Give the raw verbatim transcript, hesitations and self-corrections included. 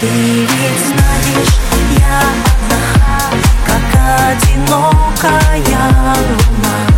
Ты ведь знаешь, я одна, как одинокая луна.